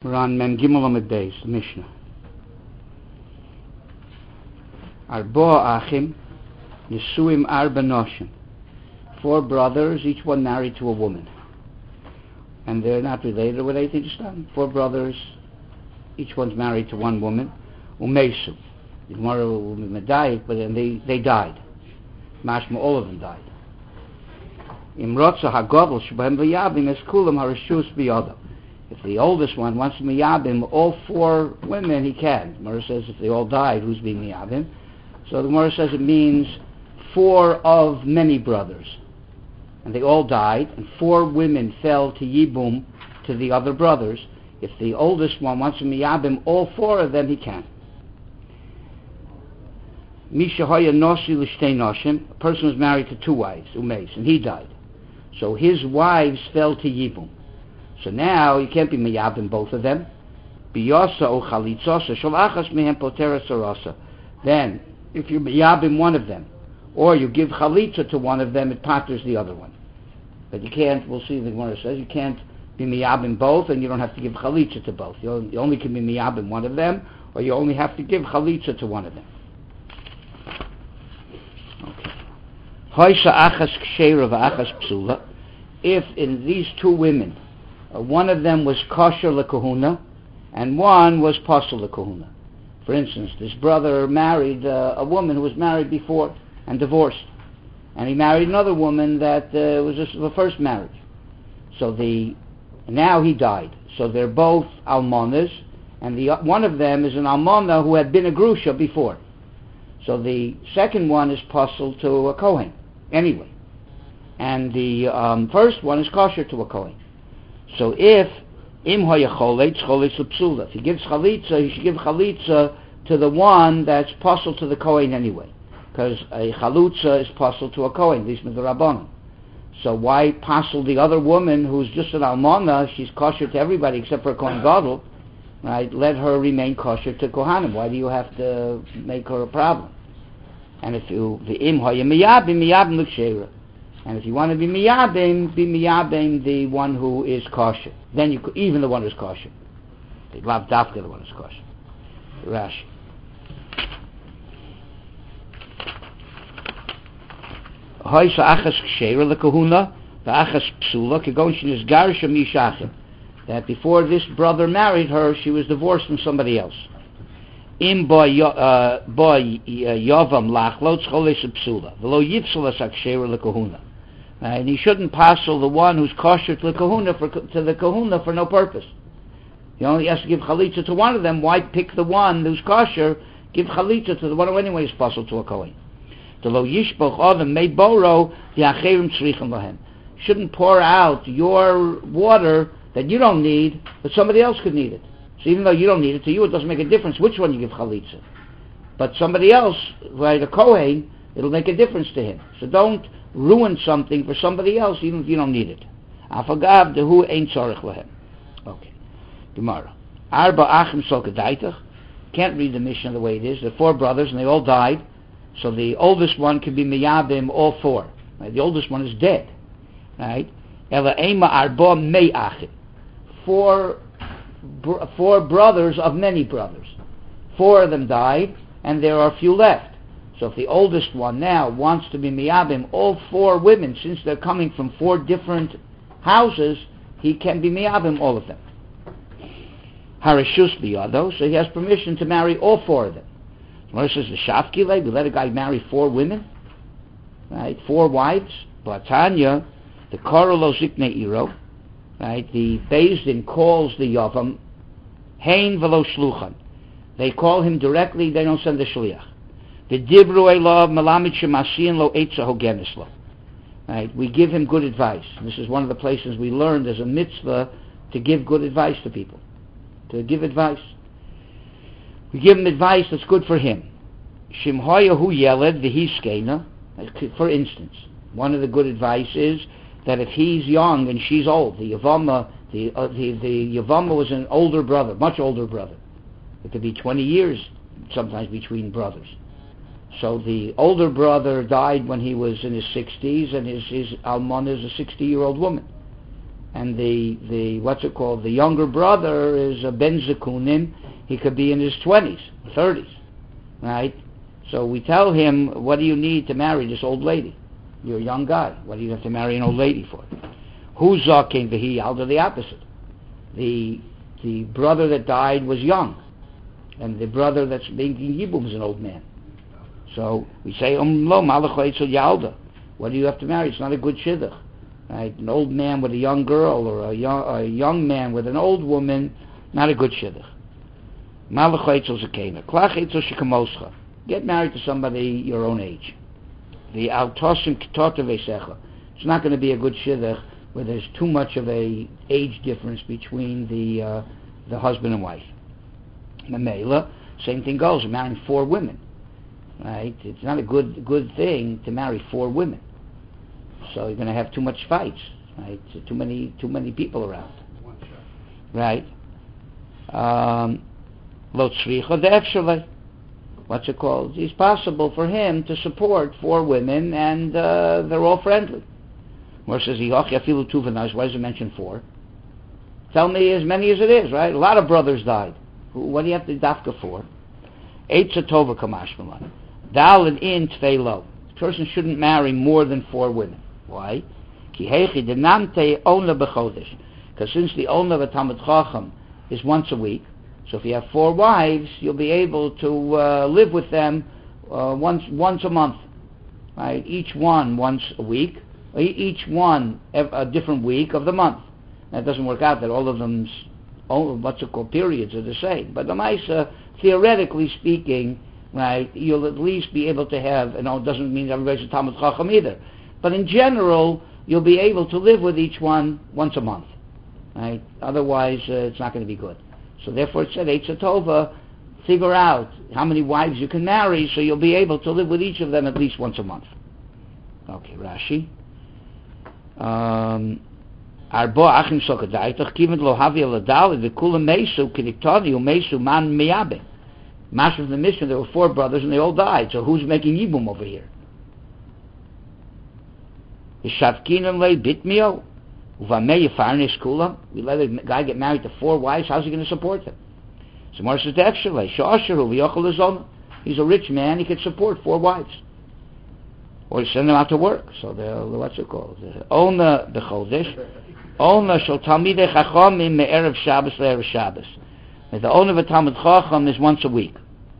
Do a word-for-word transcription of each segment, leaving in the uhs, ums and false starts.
We're on Mem Gimel Amud Beis, the Mishnah. Arba Achim, Nesuim Arba Noshim. Four brothers, each one married to a woman. And they're not related with anything, just done. Four brothers, each one's married to one woman. Umesu. The Gemara will be medayik, but then they, they died. Mashma, all of them died. Imrotza Hagodol Shebem V'Yabim Es Kulam Harishus B'Yadav. If the oldest one wants to miyabim all four women, he can. The Gemara says if they all died, who's being miyabim? So the Gemara says it means four of many brothers. And they all died, and four women fell to Yibum, to the other brothers. If the oldest one wants to miyabim all four of them, he can. Misha Hoya Noshi L'Shtei Noshim, a person was married to two wives, Umeis, and he died. So his wives fell to Yibum. So now you can't be miyabim both of them. Biyasa o chalitzosa shalachas mehem potera sarasa. Then, if you miyabim one of them, or you give chalitza to one of them, it patters the other one. But you can't. We'll see. The Gemara says you can't be miyabim both, and you don't have to give chalitza to both. You only, you only can be miyabim one of them, or you only have to give chalitza to one of them. Okay. Hoysha achas ksheira v'achas psula. If in these two women, Uh, one of them was kosher lekahuna, and one was pasul lekahuna. For instance, this brother married uh, a woman who was married before and divorced, and he married another woman that uh, was just the first marriage. So the now he died. So they're both almonas, and the uh, one of them is an almona who had been a grusha before. So the second one is pasul to a kohen anyway, and the um, first one is kosher to a kohen. So if im hoyacholitz cholitz lepsula, if he gives chalitza, he should give chalitza to the one that's pasul to the kohen anyway, because a chalutza is pasul to a kohen, at least with the rabbanon. So why pasul the other woman who's just an almana? She's kosher to everybody except for a kohen gadol, right? Let her remain kosher to kohanim. Why do you have to make her a problem? And if you the im hoyamiyabim miyabim l'ksheira. And if you want to be miyabim, be miyabim the one who is kosher. Then you could, even the one who's kosher. The lav dafka, the one who's kosher. Rashi. Hoysa achas ksheira lekahuna, the achas psula, kegon shenis garisha mishachim. That before this brother married her, she was divorced from somebody else. Im boy boy yavam lachlo tzcholes psula, v'lo yitzlas aksheira lekahuna. Uh, and he shouldn't passel the one who's kosher to the kahuna for to the kahuna for no purpose. He only has to give chalitza to one of them. Why pick the one who's kosher? Give chalitza to the one who anyway is passel to a kohen. The lo yishboch adam may borrow the acherim tzrichim lahem. Shouldn't pour out your water that you don't need, but somebody else could need it. So even though you don't need it, to you it doesn't make a difference which one you give chalitza. But somebody else, like a kohen, it'll make a difference to him. So don't ruin something for somebody else even if you don't need it. Afagav dehu ein tzorich lahem. Okay. Gemara. Arba achim sol kedaitach. Can't read the Mishnah the way it is. There are four brothers and they all died. So the oldest one can be miyabim all four. Right? The oldest one is dead. Right? Ela ema arba mei achim. Four, br- four brothers of many brothers. Four of them died and there are few left. So if the oldest one now wants to be miyabim all four women, since they're coming from four different houses, he can be miyabim all of them. Harishus biyado, so he has permission to marry all four of them. Gemara says the shafkile, we let a guy marry four women, right? Four wives. Blatanya, the korolo zikne iro, right? The Beis Din calls the yavam hein velo shluchan. They call him directly. They don't send the shliach. The divru elav malamid shemasiin lo eitza hogenis lo. Right, we give him good advice. This is one of the places we learned as a mitzvah to give good advice to people. To give advice. We give him advice that's good for him. Shimhoya hu yeled v'hiskena. For instance, one of the good advice is that if he's young and she's old, the Yavama, the uh, the, the Yavama was an older brother, much older brother. It could be twenty years sometimes between brothers. So the older brother died when he was in his sixties, and his, his almana is a sixty-year-old woman. and the, the what's it called, the younger brother is a ben zekunim, he could be in his twenties, thirties, right? So we tell him, what do you need to marry this old lady? You're a young guy. What do you have to marry an old lady for? Who's zaken v'hi yalda? The opposite. The the brother that died was young, and the brother that's making yibum is an old man. So we say, um lo malach yalda. What do you have to marry? It's not a good shidduch. Right? An old man with a young girl, or a young, a young man with an old woman, not a good shidduch. Malach zakena. Klach shekamoscha. Get married to somebody your own age. The altosim kitota v'secha. It's not going to be a good shidduch where there's too much of a age difference between the uh, the husband and wife. Mamela, same thing goes. You're marrying four women, right? It's not a good good thing to marry four women. So you're going to have too much fights, right? So too many too many people around, right? Um, Lo tzricha de'efshalei. What's it called? It's possible for him to support four women, and uh, they're all friendly. Where says he, why does it mention four? Tell me as many as it is, right? A lot of brothers died. What do you have to dafka for? Eitza tova kamashmalan. Dal and in tvei lo. The person shouldn't marry more than four women. Why? Because since the owner of a Talmid Chacham is once a week, so if you have four wives, you'll be able to uh, live with them uh, once once a month, right? Each one once a week, each one a different week of the month. That doesn't work out that all of them's what's it called periods are the same, but the Maisa, theoretically speaking, right, you'll at least be able to have. And it doesn't mean everybody's a Talmid Chacham either, but in general, you'll be able to live with each one once a month, right? Otherwise, uh, it's not going to be good. So therefore it said, Eitza Tova, figure out how many wives you can marry so you'll be able to live with each of them at least once a month. Okay, Rashi. Arbo achim sokadaitach kiven lo havi aladal the kula mesu kiniktani umesu man miyabe. Master of the mission, there were four brothers and they all died. So who's making yibum over here? Ishavkinan le bitmio. We let a guy get married to four wives. How's he going to support them? So Mar says, he's a rich man. He could support four wives, or send them out to work. So the what's it called? Ona b'chodesh. Ona shel talmidei chachamim me'erev Shabbos le'erev Shabbos. The owner of a Talmid Chacham is once a week.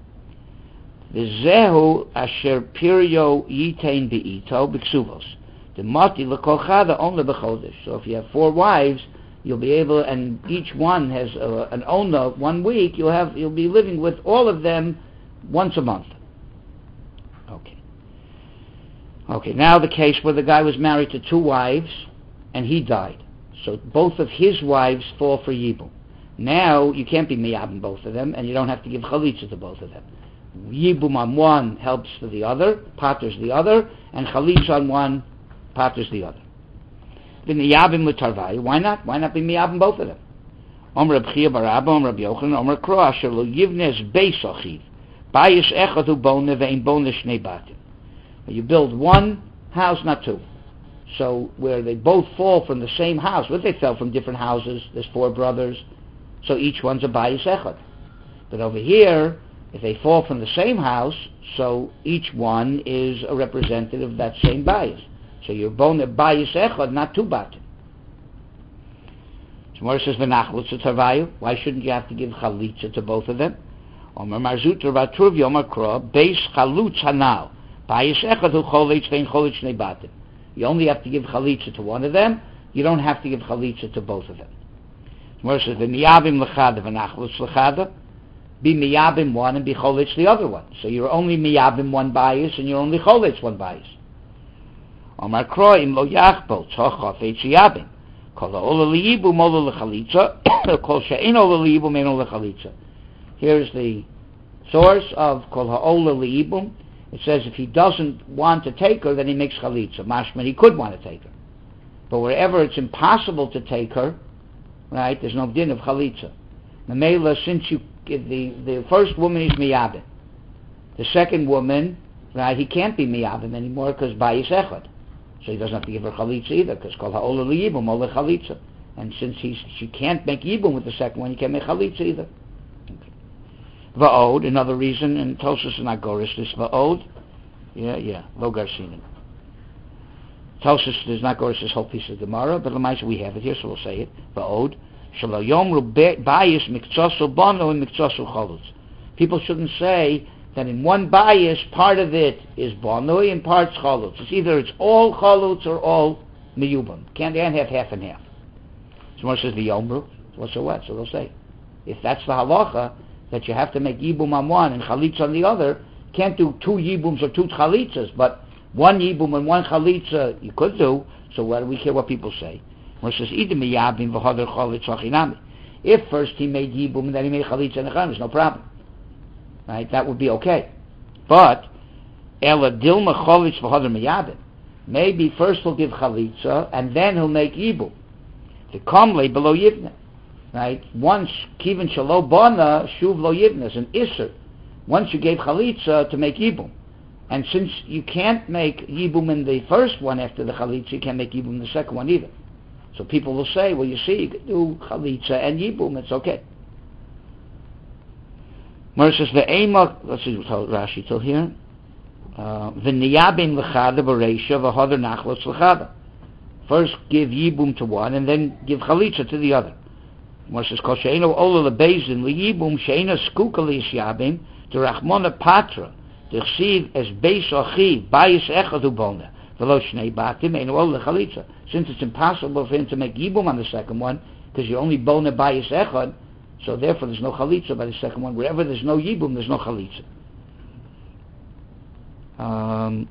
V'zehu asher pirio yitein be'ito b'ksuvos. The mati l'kolcha the owner b'chodesh. So if you have four wives, you'll be able, and each one has uh, an owner one week. You'll have, you'll be living with all of them once a month. Okay. Okay. Now the case where the guy was married to two wives, and he died. So both of his wives fall for yibum. Now you can't be miyabim both of them, and you don't have to give chalitza to both of them. Yibum on one helps for the other, paters the other, and chalitza on one paters the other. The miyabim l'tarvai. Why not? Why not be miyabim both of them? Omer Reb Chia bar Abba, Omer Reb Yochanan, Omer Kro asher lo yivnes beis achiv, bayis echad hu bone ve'in bone shnei batim. You build one house, not two. So where they both fall from the same house, but they fell from different houses. There's four brothers, so each one's a bayis echad. But over here, if they fall from the same house, so each one is a representative of that same bayis. So you're bone bayis echad, not two batim. Gemara says, "V'nachlutz tarvayu." Why shouldn't you have to give chalitza to both of them? Omer Marzut Rav Turv Omer Kro beis chalutz hanal bayis echad hu choletz vein choletz shnei batim. You only have to give chalitza to one of them. You don't have to give chalitza to both of them. Gemara says, "V'miyabim lechada v'nachlutz lechada." Be miyabim one and be choletz the other one. So you're only miyabim one bayis and you're only choletz one bayis. Omar Kro im lo yachbol tzachaf etchiyabim. Kol ha'ola liyibum ola lechalitza. Kol she'en ola liyibum en ola lechalitza. Here's the source of Kol ha'ola liyibum. It says if he doesn't want to take her, then he makes chalitza. Mashman, he could want to take her. But wherever it's impossible to take her, right, there's no din of chalitza. Mamela, since you, the, the first woman is miyabim. The second woman, right, he can't be miyabim anymore because bayis echad. So he doesn't have to give her chalitza either, because kol ha'ola liyibum ola chalitza. And since he's, she can't make Yibum with the second one, you can't make Chalitza either. Okay. Va'od, another reason, and Tosfos is not Gorish, this Va'od, yeah, yeah, Lo Garsinim. Tosfos is not Gorish this whole piece of Gemara, but Lamais we have it here, so we'll say it. Va'od, Shalo Yomru Bayis Mikzosu Bono and Mikzosu Cholutz. People shouldn't say that in one bias, part of it is Bonoi and part's Cholutz. It's either it's all Cholutz or all Miyubam. Can't have half and half. Someone says the Yomru, what's so what? So they'll say, if that's the halacha, that you have to make Yibum on one and Chalitza on the other, can't do two Yibums or two Chalitzas, but one Yibum and one Chalitza you could do, so why do we care what people say? Someone says, if first he made Yibum and then he made Chalitza and Echan, there's no problem. Right, that would be okay. But Ela Dilma Cholitz v'Hodar Miyabim. Maybe first he'll give Chalitza and then he'll make Yibum. The Kamle below Yivna. Right? Once Kivin Shalo Bona Shuv Lo Yivna is an Isser. Once you gave Chalitza to make Yibum. And since you can't make Yibum in the first one after the Chalitza, you can't make Yibum in the second one either. So people will say, well, you see, you can do Chalitza and Yibum, it's okay. Where it says the Ema, let's see what Rashi till here. The Niyabim l'chada b'reisha v'hodar nachlotz l'chada. First give Yibum to one and then give Chalitza to the other. Where it says kol she'eno ola lebezin l'yibum she'ena skuka l'yishyabim d'rachmona patra d'chsiv es beis achi bayis echad ubona v'lo shnei batim eno ola Chalitza. Since it's impossible for him to make Yibum on the second one because you only bona bayis echad, so therefore there's no Chalitza by the second one. Wherever there's no Yibum, there's no Chalitza. Um,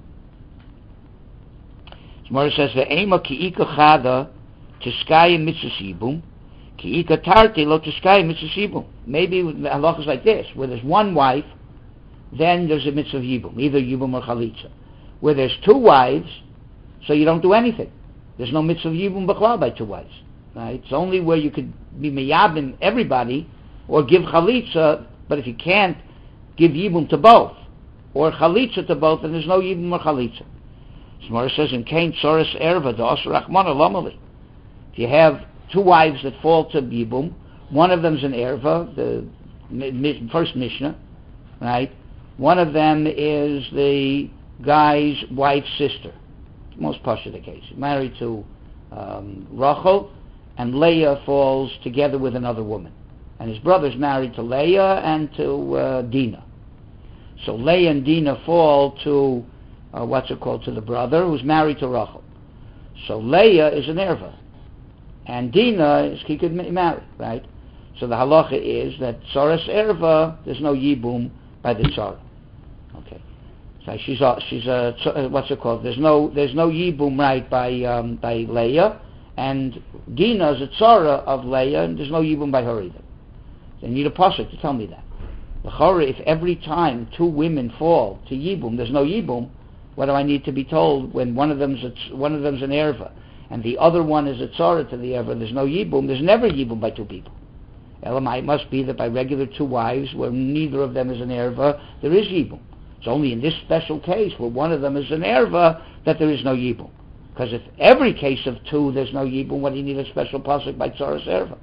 Gemara says, Ve'ema ki'ika chada tiskaya mitzvah Yibum, ki'ika tarti lo tiskaya mitzvah Yibum. Maybe the halacha is like this, where there's one wife, then there's a mitzvah Yibum, either Yibum or Chalitza. Where there's two wives, so you don't do anything. There's no mitzvah Yibum b'chlal by two wives. Right? It's only where you could be meyabim everybody or give Chalitza, but if you can't, give Yibum to both or Chalitza to both, then there's no Yibum or Chalitza. Gemara says in Kain Tzoras Erva Dos Rachmana Lomali. If you have two wives that fall to Yibum, one of them's an Erva, the first Mishnah, right? One of them is the guy's wife's sister. Most partial the case. Married to um, Rachel, and Leah falls together with another woman. And his brother's married to Leah and to uh, Dinah. So Leah and Dinah fall to, uh, what's it called, to the brother who's married to Rachel. So Leah is an erva. And Dinah is, he could marry, right? So the halacha is that Tzoras erva, there's no Yibum by the Tzara. Okay. So she's a, she's a, what's it called, there's no, there's no Yibum, right, by, um, by Leah. And Dinah is a tzara of Leah, and there's no Yibum by her either. So you need a pasuk to tell me that. The chora, if every time two women fall to Yibum, there's no Yibum, what do I need to be told when one of them's a, one of them's an erva, and the other one is a tzara to the erva? There's no Yibum. There's never Yibum by two people. Elamai must be that by regular two wives, where neither of them is an erva, there is Yibum. It's only in this special case where one of them is an erva that there is no Yibum. Because if every case of two there's no Yibum, what do you need a special pasuk by Tzoras Erva?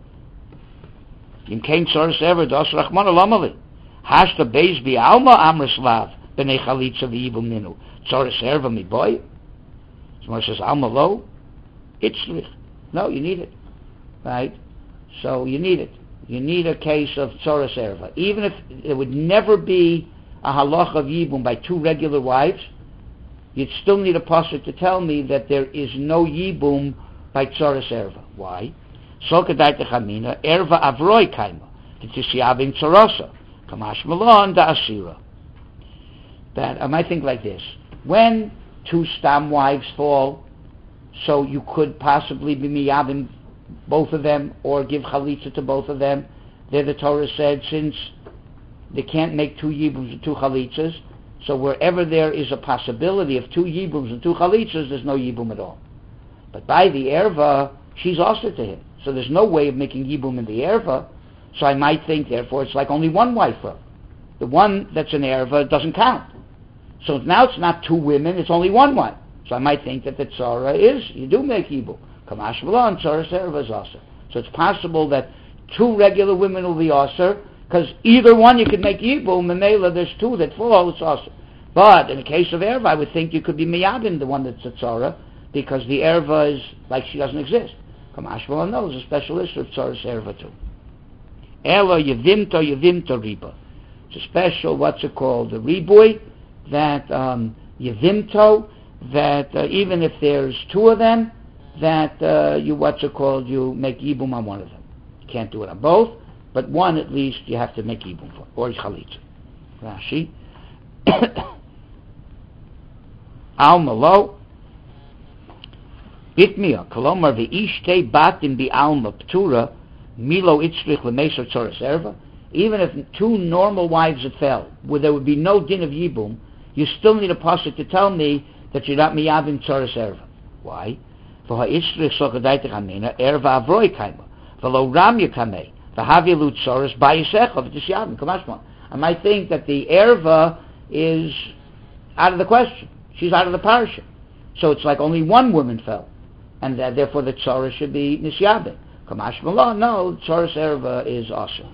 Im kein Tzoras Erva das Rachmana Lomali. Hashta beis bi alma amraslav b'nei Chalitza v'Yibum ninu. Tzoras Erva mi boy. Someone says alma lo. Itzrich. No, you need it, right? So you need it. You need a case of Tzoras Erva. Even if it would never be a halach of Yibum by two regular wives, you'd still need a pasuk to tell me that there is no Yibum by Tzoras Erva. Why? So kedai techamina Erva avroi kaima v'tisyavim tzorosa kamash malon da'asira. That I might think like this: when two stam wives fall, so you could possibly be miyavim both of them or give chalitza to both of them. There the Torah said, since they can't make two Yibums and two chalitzas, so wherever there is a possibility of two Yibums and two Chalitzas, there's no Yibum at all. But by the Erva, she's also to him. So there's no way of making Yibum in the Erva. So I might think, therefore, it's like only one wife. The one that's an Erva doesn't count. So now it's not two women, it's only one wife. So I might think that the Tzara is, you do make Yibum. Kamash V'lan, Tzoras Erva is also. So it's possible that two regular women will be Aser, because either one you could make Yibum, and Mela there's two that fall, it's Aser. But in the case of Erva, I would think you could be Miyabim, the one that's a Tzara, because the Erva is like she doesn't exist. Kamashmalan knows a special issue of Tzaras Erva too. Ela Yevimto Yevimto Riba. It's a special, what's it called, the Riboy, that um, Yevimto, that uh, even if there's two of them, that uh, you, what's it called, you make Yibum on one of them. You can't do it on both, but one at least you have to make Yibum for, or Chalitza. Rashi. Al Malo. Bitmia, Kolomar V'ishtei Batim Bi'alma Ptura, Milo Itzrich L'Meser Tzoras Erva. Even if two normal wives had fell, where there would be no din of Yibum, you still need a pasuk to tell me that you're not miyavim tzoras erva. Why? For ha'isrich sochadaitich amina erva avroi kaima v'lo ramya kamei v'havilu tzoras bayisecha v'tisyavim kamashma. I might think that the erva is out of the question. She's out of the parasha. So it's like only one woman fell, and that therefore the tzoras should be nisyavim. Kamashma law, no, tzoras erva is awesome.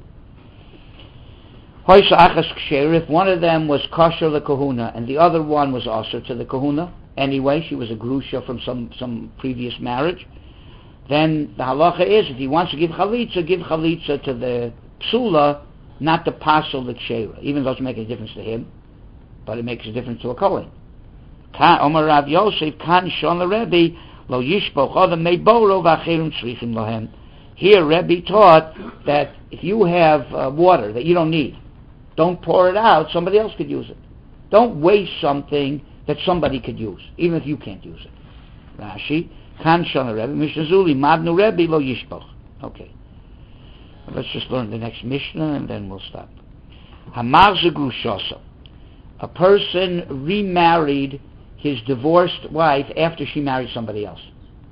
If one of them was kosher the kahuna and the other one was also to the kahuna, anyway, she was a grusha from some, some previous marriage, then the halacha is, if he wants to give chalitza, give chalitza to the psula, not the pasel the kshera, even though it makes a difference to him, but it makes a difference to a kohen. Omar Rav Yosef, kan shon Rebbe, lo yishpoch odem meiboro v'acherim tzrichim lohem. Here Rebbe taught that if you have uh, water that you don't need, don't pour it out, somebody else could use it. Don't waste something that somebody could use, even if you can't use it. Rashi, Kan Shana Rebbe, Mishnah Zuli, Madnu Rebbe lo yishpoch. Okay. Let's just learn the next Mishnah and then we'll stop. Hamar Zegrushasa. A person remarried his divorced wife after she married somebody else.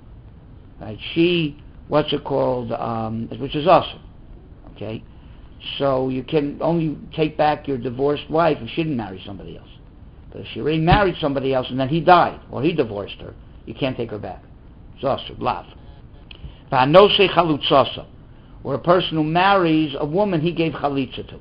Right? She, what's it called, um, which is awesome. Okay? So you can only take back your divorced wife if she didn't marry somebody else. But if she already married somebody else and then he died, or he divorced her, you can't take her back. Zosu, lav. V'hanose chalutzasa, or a person who marries a woman he gave chalitza to.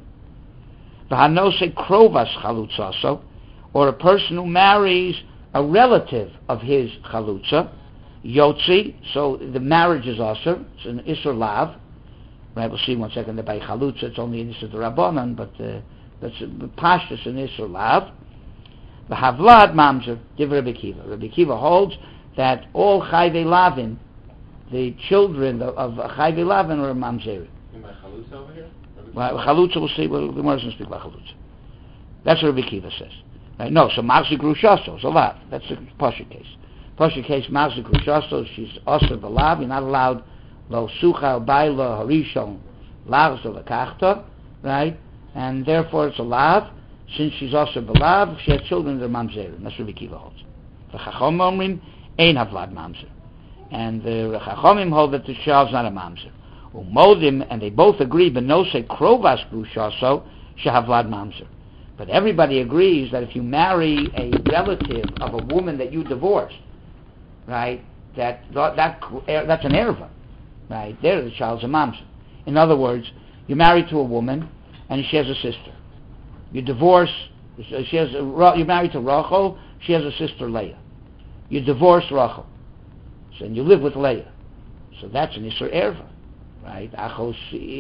V'hanose krovas chalutzasa, or a person who marries a relative of his chalutza, yotzi, so the marriage is aser, it's an isur lav. Right, we'll see in one second that by chalutza it's only an isur d'Rabbanan, but uh, that's pashtus an isur lav. The havlad mamzer div Rebbe Kiva. Rebbe Kiva holds that all chayvei lavin, the children of, of chayvei lavin, are mamzerim. In my chalutza over here? Well, chalutza, we'll see. Well, the Gemara doesn't speak about chalutza. That's what Rebbe Kiva says. Right? No, so marzi grushaso is a lav. That's the pasha case. Pasha case marzi grushaso. She's also the lav. You're not allowed. Lo sucha baila harishon lavs of a kachta, right? And therefore it's a lav. Since she's also belav, she has children that are mamzerim. That's what Kiva holds. The chachom omrim ein havlad mamzer, and the chachomim hold that the child's not a mamzer. Umodim, and they both agree, but no say krovas grushaso shehavlad mamzer. But everybody agrees that if you marry a relative of a woman that you divorced, right, that that that's an erva. Right, there the child's a mamzer. In other words, you're married to a woman and she has a sister. You divorce, she has a, you're married to Rachel, she has a sister Leah. You divorce Rachel, so, and you live with Leah. So that's an Isser Erva, right? Achos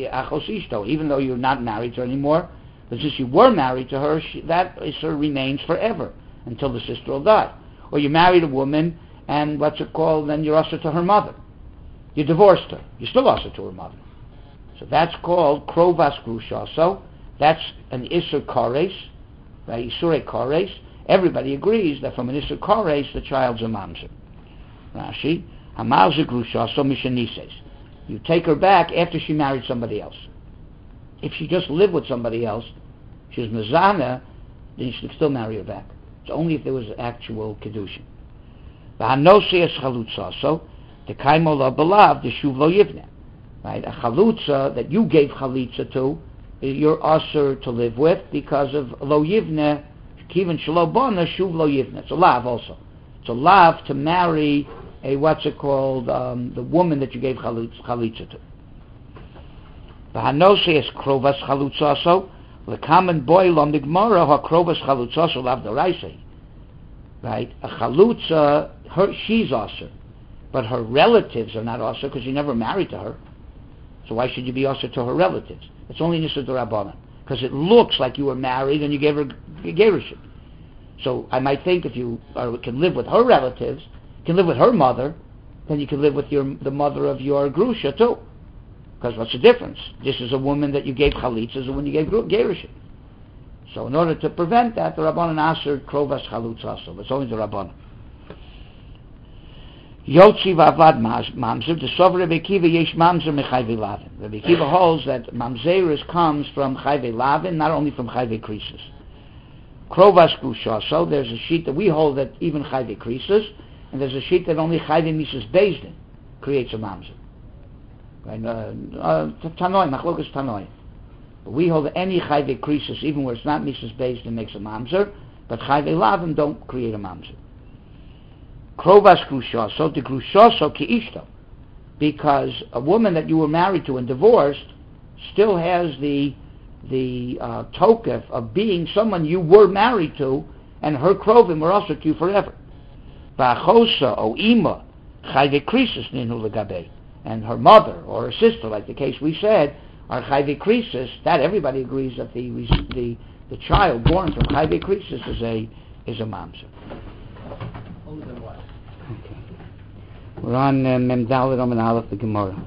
Ishto, even though you're not married to her anymore, but since you were married to her, she, that Isser remains forever until the sister will die. Or you married a woman and what's it called, then you're also to her mother. You divorced her. You still also to her mother. So that's called Krovas Grusha. So that's an Isur Kores, right? Isure Kores. Everybody agrees that from an Isur Kores, the child's a mamzer. Rashi, Hamauzer Grusha, so Mishanises. You take her back after she married somebody else. If she just lived with somebody else, she was Mezana, then you should still marry her back. It's only if there was actual Kedushin. V'hanosias Chalutza, so the kaimola belav, the shuv lo yivne, right? A chalutza that you gave chalitza to, you're usher to live with because of lo yivne, kivan shelo bona shuv lo yivne. It's a lav also. It's a lav to marry a what's it called, um, the woman that you gave chalitza, chalitza to. V'hanose es krovas chalutzaso, the common boil on the Gemara, ha krovas chalutzaso lav d'oraisa. Right? A chalutza, her, she's also, but her relatives are not also because you never married to her. So why should you be also to her relatives? It's only Nisa D'Rabbanan, because it looks like you were married and you gave her gerushin. So I might think if you or can live with her relatives, can live with her mother, then you can live with your the mother of your grusha too. Because what's the difference? This is a woman that you gave chalitza, is a woman you gave gerushin. So in order to prevent that, the Rabbanan aser krovas chalutza. So it's only the Rabbanan. Yotzi v'avad mamzer. The sover Rebbe Akiva yesh mamzer mechayve lavin. Rebbe Akiva holds that mamzerus comes from chayve lavin, not only from chayve krisis. Krovas grusha. So there's a sheet that we hold that even chayve krisis, and there's a sheet that only chayve mises bezdin creates a mamzer. Right? Uh, uh, Tanoi, machlokas tanoi. We hold that any chayve krisis, even where it's not mises bezdin, makes a mamzer, but chayve lavin don't create a mamzer. Krovas grushaso, the grushaso ki-ishto, because a woman that you were married to and divorced still has the the uh, tokef of being someone you were married to, and her krovim were also to you forever. Ba'achosa o ima chayve krisis ninu legabe, and her mother or her sister, like the case we said, are chayve krisis. That everybody agrees that the the the child born from chayve krisis is a is a mamzer. Okay. We're on uh, Mem Dalet Omen Aleph, the Gemara.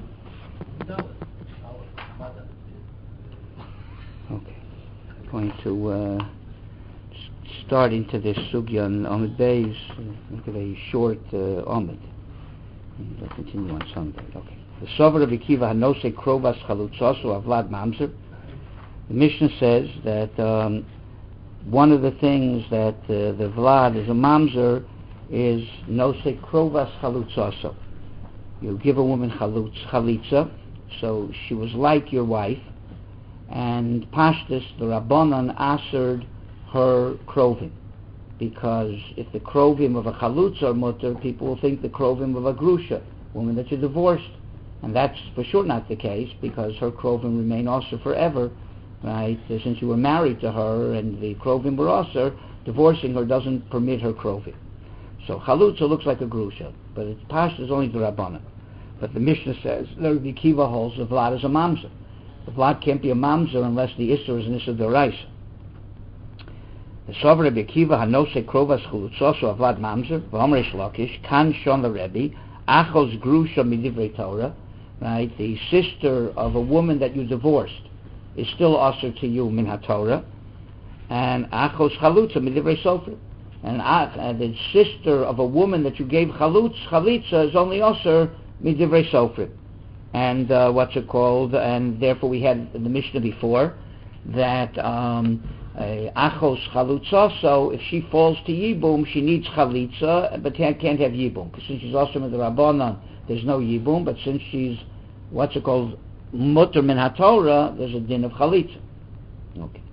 Okay. Going to uh, start into this sugya on Omid Beis. Look at a short uh, Omid. We'll continue on Sunday. Okay. The Sover of Akiva Hanose Krovas Chalutzasu Avlad Mamzer. The Mishnah says that um, one of the things that uh, the Vlad is a Mamzer is no se krovas chalutzaso. You give a woman chalutz, chalitza, so she was like your wife, and Pashtus, the Rabbanan, asered her krovim, because if the krovim of a chalutza are mutter, people will think the krovim of a grusha, woman that you divorced, and that's for sure not the case, because her krovim remain also forever, right? Since you were married to her, and the krovim were also, divorcing her doesn't permit her krovim. So chalutza looks like a grusha, but its pashtus is only the Rabbanan. But the Mishnah says the Rebbe Akiva holds the vlad is a mamzer. The vlad can't be a mamzer unless the isser is an isser d'oraisa. The sover Rebbe Akiva hanose krovas chalutzoso a vlad mamzer v'omer Lakish kan shon the Rebbe achos grusha midivrei Torah. Right, the sister of a woman that you divorced is still aser to you min haTorah, and achos chalutza midivrei Sofer. And uh, the sister of a woman that you gave chalutz, chalitza is only also midivrei sofrim. And uh, what's it called? And therefore we had the Mishnah before that um, achos chalutza, so if she falls to yibum, she needs chalitza, but can't, can't have yibum. Because since she's also with the Rabbanan, there's no yibum, but since she's, what's it called, mutter min haTorah, there's a din of chalitza. Okay.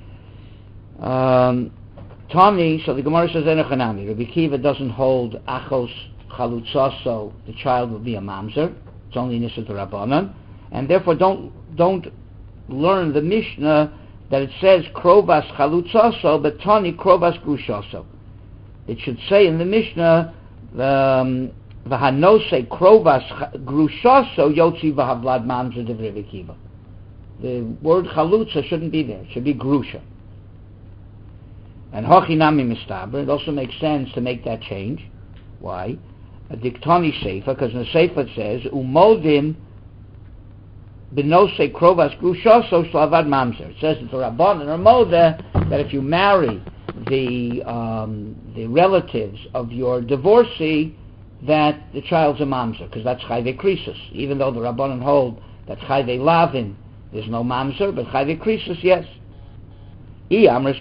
Um, Tani, so the Gemara says Enochanami. Rabbi Akiva doesn't hold achos chalutza, so the child will be a mamzer. It's only Nisa D'Rabbanan, and therefore don't don't learn the Mishnah that it says krovas chalutza, so but Tani krovas grushaso. It should say in the Mishnah the v'hanose krovas grushaso yotzi v'havlad mamzer de Rabbi Akiva. The word chalutza shouldn't be there. It should be grusha. And hochinami mistaber, it also makes sense to make that change. Why? A diktoni seifa, because in the seifa it says umodim benose krovas grushaso slavad mamzer. It says that the Rabbanan or moda that if you marry the um, the relatives of your divorcee, that the child's a mamzer, because that's chayve krisis. Even though the Rabbanan hold that chayve lavin there's no mamzer, but chayve krisis yes. Makes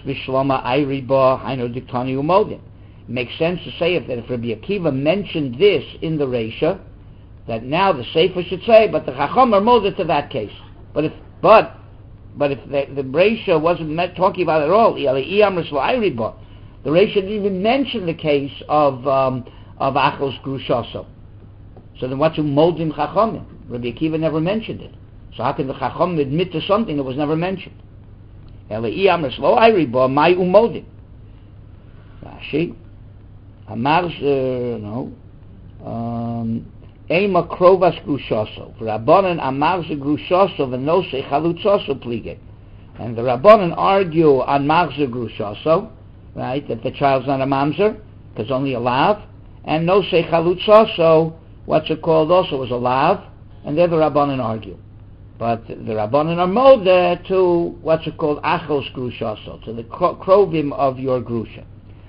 sense to say if, that if Rabbi Akiva mentioned this in the Reisha, that now the Sefer should say, but the Chacham are molded to that case. But if but but if the, the Reisha wasn't met, talking about it at all, the Reisha didn't even mention the case of um, of Achos Grushaso. So then what's Umodim Chachamim? Rabbi Akiva never mentioned it. So how can the Chachamim admit to something that was never mentioned? Elei Amris Lo Ayri Bo Mai Umodim. Rashi. Amar, uh, no. Um, Ema Krovas Grushaso. Rabbanan Amar Grushaso V'Nosei Chalutzaso Plige. And the Rabbanan argue on Marzer Grushaso, right, that the child's not a mamzer, because only a lav, and Nosei Chalutzaso, what's it called, also was a lav, and there the Rabbanan argue. But the Rabbanan are molder to what's it called, Achos Grushaso, to the krovim of your Grusha.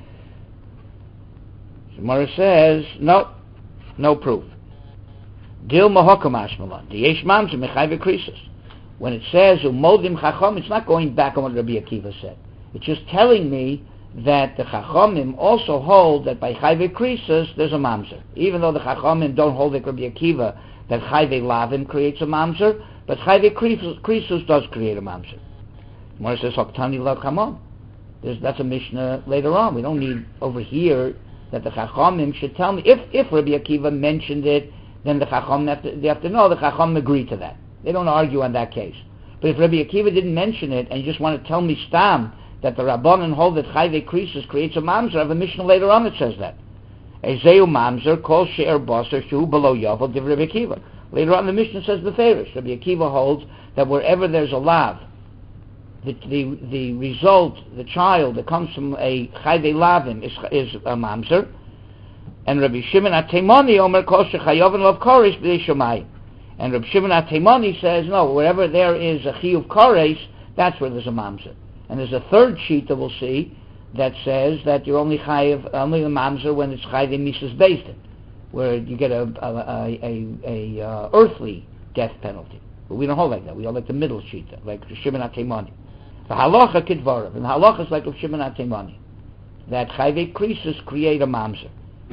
Gemara says, no, no proof. Dil Mahokam Ashmalan, the Yesh Mamzer Mechayve Krisis. When it says Umodim Chacham, it's not going back on what Rabbi Akiva said. It's just telling me that the Chachamim also hold that by Chayve Krisis there's a mamzer. Even though the Chachamim don't hold like Rabbi Akiva that Chayve Lavim creates a mamzer, but Chayve Krisis does create a mamzer. Gemara says Hoktani Lo Chamon. That's a Mishnah later on. We don't need over here that the Chachamim should tell me. If if Rabbi Akiva mentioned it, then the Chachamim have to, they have to know the Chachamim agree to that. They don't argue on that case. But if Rabbi Akiva didn't mention it, and you just want to tell me stam that the Rabbanan hold that Chayve Krisis creates a mamzer, I have a Mishnah later on that says that. Ezeu mamzer kol she'er baser shu below yavel div Rabbi Akiva. Later on the Mishnah says the Farish. Rabbi Akiva holds that wherever there's a lav, the, the the result, the child that comes from a Chayve lavim is, is a mamzer. And Rabbi Shimon HaTeimoni omer kol shechayoven lav korish b'dei shomayim. And Reb Shimon HaTeimoni says, no, wherever there is a chiyuv kares, that's where there's a mamzer. And there's a third sheet that we'll see that says that you're only chayiv, only a mamzer when it's chayiv misas beistin, where you get a a, a, a, a uh, earthly death penalty. But we don't hold like that. We hold like the middle sheet, like Reb Shimon HaTeimoni. The halacha kidvarav, and the halacha is like Reb Shimon HaTeimoni, that chayiv krisis create a mamzer.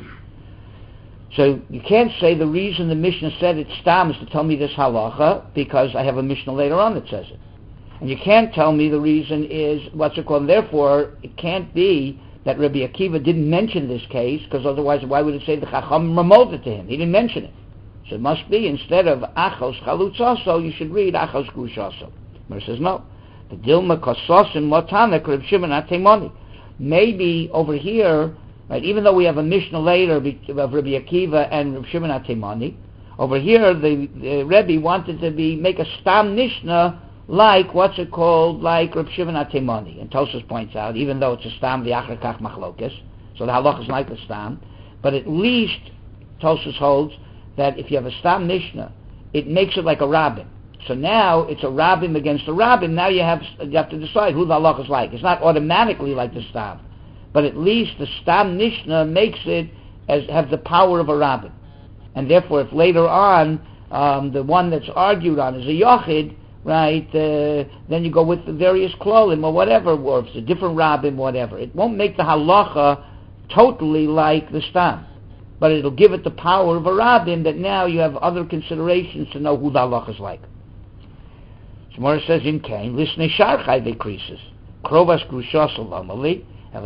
So you can't say the reason the Mishnah said it's stam is to tell me this halacha because I have a Mishnah later on that says it. And you can't tell me the reason is what's it called. And therefore, it can't be that Rabbi Akiva didn't mention this case because otherwise why would it say the Chacham remote it to him? He didn't mention it. So it must be instead of Achos Chalutzaso, you should read Achos Grushaso. But it says no. The Dilma Kososim Lotanek Reb Shimon HaTeimoni. Maybe over here, right, even though we have a Mishnah later of Rabbi Akiva and Reb Shimon HaTeimoni, over here the, the Rebbe wanted to be make a stam Mishnah like what's it called, like Reb Shimon HaTeimoni. And Tosfos points out, even though it's a stam v'achar kach machlokes, so the halach is like a stam, but at least Tosfos holds that if you have a stam Mishnah, it makes it like a rabbin. So now it's a rabbin against a rabbin. Now you have you have to decide who the halach is like. It's not automatically like the stam. But at least the Stam Mishnah makes it as have the power of a rabbin. And therefore, if later on um, the one that's argued on is a Yochid, right, uh, then you go with the various klolim or whatever, or if it's a different rabbin, whatever. It won't make the halacha totally like the Stam. But it'll give it the power of a rabbin that now you have other considerations to know who the halacha is like. Gemara says in Cain, listen, Shar Chayve Krisis, Krovas Grushas Olamali, so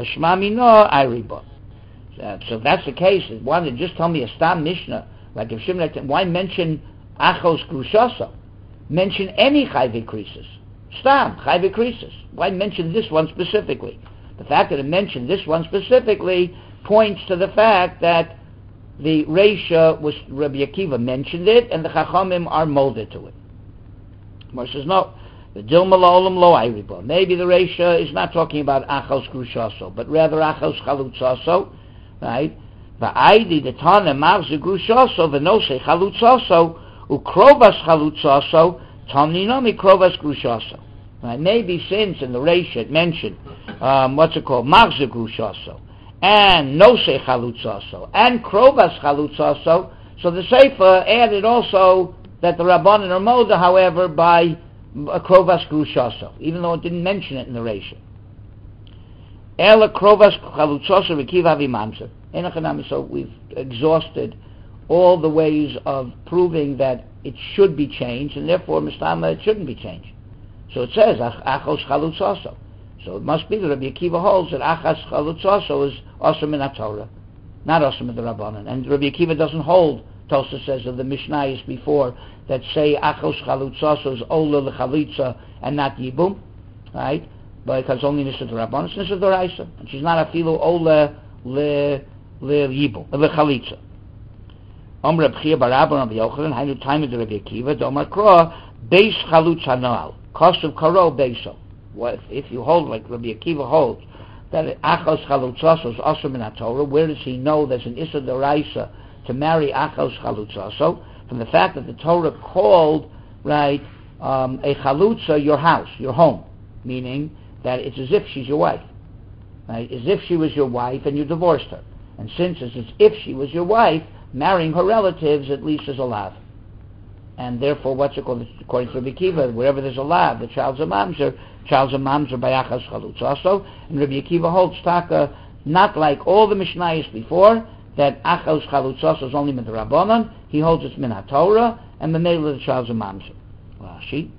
if that's the case, why don't you just tell me a Stam Mishnah, like if Shimon, why mention Achos Grushaso? Mention any Chayve Krisis. Stam, Chayve Krisis. Why mention this one specifically? The fact that it mentioned this one specifically points to the fact that the Reisha was, Rabbi Akiva mentioned it, and the Chachamim are molded to it. Mar says, no. The Dilma Lo'olam Lo Ayriba. Maybe the Reisha is not talking about Achos Grushaso, but rather Achos Chalutzaso, right? Va'aydi the Tana Mavze Grushaso, V'nosei Chalutzaso, Ukrovas Chalutzaso, Tamninami Krovas Grushaso. Right? Maybe since in the Reisha it mentioned, um, what's it called, Mavze Grushaso, and Nosei Chalutzaso, and Krovas Chalutzaso, so the Sefer added also that the Rabbanan are moda, however, by Krovas Grushaso, even though it didn't mention it in the Reisha. Ela Krovas Chalutzaso v'kiva v'mamzer. Enochanami. So we've exhausted all the ways of proving that it should be changed, and therefore Mistama it shouldn't be changed. So it says Achos Chalutzaso. So it must be that Rabbi Akiva holds that Achos Chalutzaso is also min HaTorah. not Osir Midrabanan. And Rabbi Akiva doesn't hold, Tosa says, of the Mishnayos before, that say Achos Chalutzaso is Ola L'Chalitza and not Yibum, right? Because only Nisa D'Rabbanan, it's Nisa D'Oraisa. And she's not Afilu Ola L'Yibum, L'Chalitza. Om Reb Chia Bar Abba Rabbi Yochanan, Hainu Taimid Rabbi Akiva, Domar Kroa, Beis Chalutz Hanoal, Kosuv Karo Beiso. If you hold like Rabbi Akiva holds, that Achos Chalutzaso is Osir Min HaTorah, where does he know there's an Issa D'Oraisa to marry Achos Chalutzaso? From the fact that the Torah called, right, um, a Chalutza your house, your home, meaning that it's as if she's your wife, right? As if she was your wife and you divorced her. And since it's as if she was your wife, marrying her relatives at least is a lav. And therefore, what's it called? According to Rabbi Akiva, wherever there's a lav, the child's a mamzer, child's a mamzer by Achos Chalutzaso. And Rabbi Akiva holds taka, not like all the Mishnayos before, that Achos Chalutzaso is only Midrabanan. He holds it's Min HaTorah, and the male of the child's a mamzer. Rashi.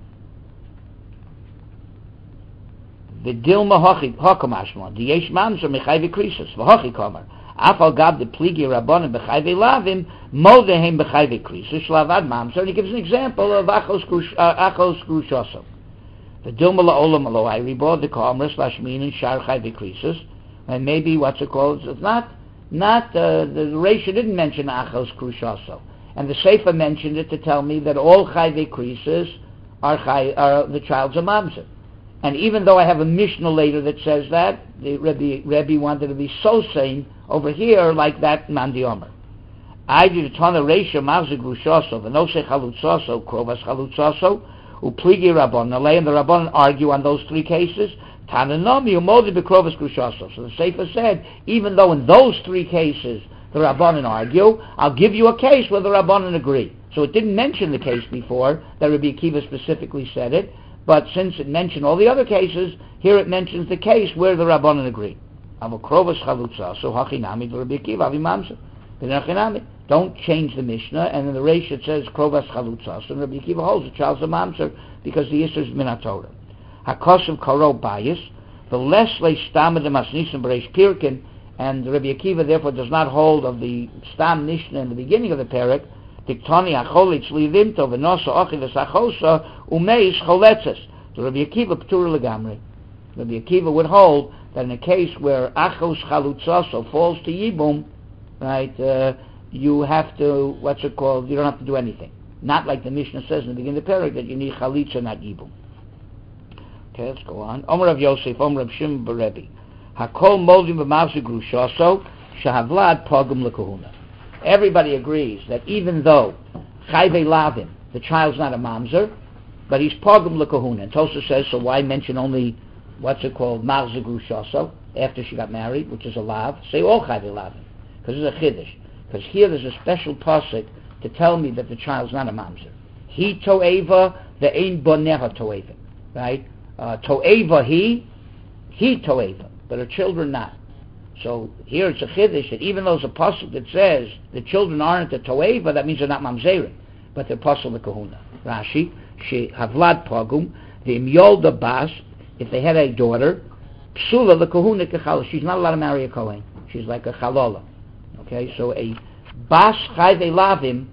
The Dilma Hokamashma, the Yesh Mamzer Mechayve Krisus, Vahochi Komer. Afal Gab the Pligi Rabbanan Bechayve Lavim, Modehem Bechayve Krisus, Lavad Mamzer. And he gives an example of Achos Krushoso. The Dilma La'olam Aloai Ribo, the Komer, slash Min, and Shar Chayve Krisus. And maybe what's it called? It's not, not, uh, the Reisha didn't mention Achos Krushoso. And the Sefer mentioned it to tell me that all Chayve Krisus are, chay, are the child's a Mamzer. And even though I have a Mishnah later that says that, the Rebbe, Rebbe wanted to be so sane over here like that Mandi Omer. I did a ton of Reisha Mavzig Rushoso, Venose Chalutzoso, Krovas Chalutzoso, Upligi Rabban. Nalei and the Rabban argue on those three cases. Tananomi Umodi Bekrovas Rushoso. So the Sefer said, even though in those three cases the Rabbanan argue, I'll give you a case where the Rabbanan agree. So it didn't mention the case before that Rabbi Akiva specifically said it. But since it mentioned all the other cases, here it mentions the case where the Rabbanan agree. Don't change the Mishnah, and in the Reish it says Krovas Chalutza. So Rabbi Akiva holds the child's a mamzer because the Yisr is Min HaTorah. Hakosav Karo Bayis, the less le Stam of the Masnisim Bereish Pirkin, and Rabbi Akiva therefore does not hold of the Stam Mishnah in the beginning of the Perek. Diktoni Acholitz Livimto Venosa Ochilas Achosa Umeis Choletzes. So Rabbi Akiva P'tur Legamri. Rabbi Akiva would hold that in a case where Achos Chalutzaso falls to Yibum, right, uh, you have to, what's it called, you don't have to do anything. Not like the Mishnah says in the beginning of the Perek that you need Chalitza, not Yibum. Okay, let's go on. Omer Rav Yosef, Omer Rav Shimon Berebi. Hakol Moldim B'mavzi Grushoso, Shahavlad Pogum Lekahuna. Everybody agrees that even though Chayve Lavim, the child's not a mamzer, but he's Pogum Lekahuna. And Tosa says, so why mention only, what's it called, Mavzi Grushoso, after she got married, which is a lav? Say all Chayve Lavim, because it's a chiddush. Because here there's a special pasuk to tell me that the child's not a mamzer. He toeva, the ein boneha toeva, right? Uh, toeva he, he toeva, but her children not. So here it's a chiddush that even though there's a pasuk that says the children aren't a toeva, that means they're not mamzerim, but they're pasuk lekahuna. Rashi, she havlad pogum, the imyolda bas, if they had a daughter, psula lekahuna kechala, she's not allowed to marry a kohen. She's like a chalola. Okay, so a bas chayve lavim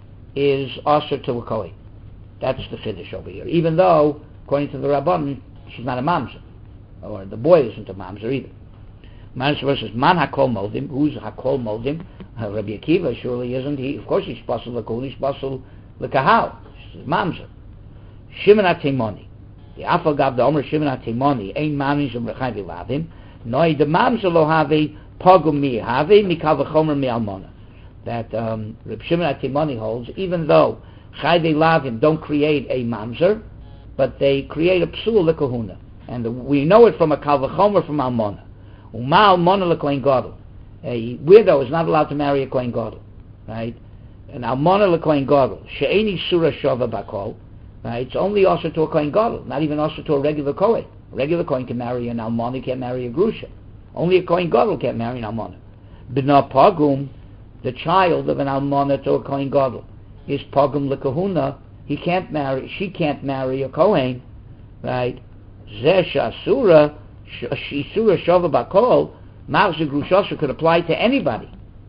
is also to a kohen. That's the chiddush over here. Even though, according to the Rabban, she's not a mamzer, or the boy isn't a mamzer either. Manas versus man hakol moldim. Who's hakol moldim? Uh, Rabbi Akiva surely isn't he? Of course he's pasul lekol. He's pasul lekahal. He's mamzer. Shimon atimoni. The afal gav the omer Shimon atimoni. Ein mamis um rechayvi lavim. Noi the mamzer lo havi pogum mi havi mikal v'chomer mi almona. That um, Reb Shimon atimoni holds, even though chayvi lavim don't create a mamzer, but they create a psul lekahuna, and the, we know it from a kal v'chomer from almona. Uma almona lekohen gadol. A widow is not allowed to marry a kohen gadol, right? An almona lekohen gadol. She'eni surah shava bakol, right? It's only also to a kohen gadol, not even also to a regular kohen. A regular kohen can marry an almona, can't marry a grusha. Only a kohen gadol can't marry an almona. B'na pagum, the child of an almona to a kohen gadol, is pagum lekahuna. He can't marry. She can't marry a kohen, right? Zeh shasura. Shisura Shava Bakol, Mavzi Grushosha could apply to anybody.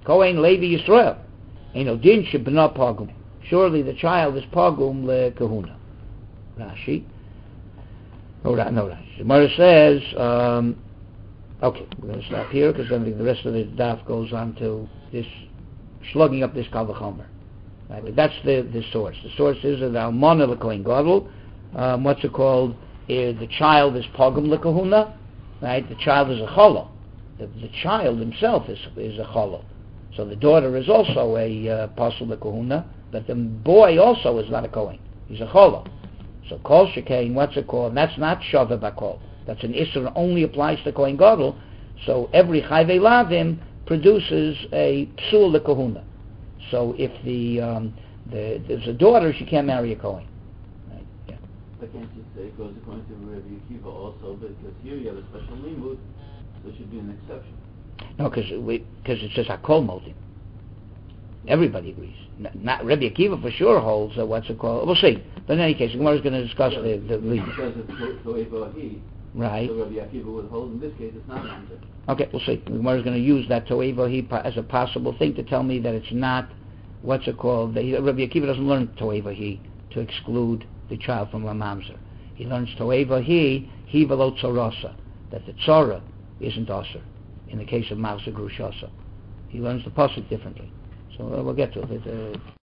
Kohen Levi Yisrael. Eno din shebna pagum. Surely the child is pagum le kahuna. Rashi. No, no, Rashi. The Gemara says, um, okay, we're going to stop here because then the rest of the daf goes on to this, slugging up this kal v'chomer. Right, but that's the, the source. The source is that Almana l'kohen gadol, um, what's it called? Uh, the child is pagum l'kahuna, right? The child is a cholo. The, the child himself is is a cholo. So the daughter is also a uh, pasul l'kahuna, but the boy also is not a kohen. He's a cholo. So kol shekain, what's it called? And that's not shava bakol. That's an issur that only applies to kohen gadol. So every chayvei lavim produces a psul l'kahuna. So if the, um, the there's a daughter, she can't marry a kohen. Right? Yeah. But can't you say it goes according to Rabbi Akiva also, because here you have a special limud, so it should be an exception. No, because it says hakol modim. Everybody agrees. Not, not Rabbi Akiva for sure holds uh, what's it called. We'll see. But in any case, the Gemara is going to discuss yeah, the the limud. Because it's to'evahi. Right. So Rabbi Akiva would hold. In this case, it's not answered. Okay, we'll see. The Gemara is going to use that to'evahi as a possible thing to tell me that it's not. What's it called? The, Rabbi Akiva doesn't learn to'evahi to exclude the child from a mamzer. He learns to'evahi he velo tzorasa, that the tzora isn't aser in the case of mamzer grushasa. He learns the pasuk differently. So uh, we'll get to it. Uh,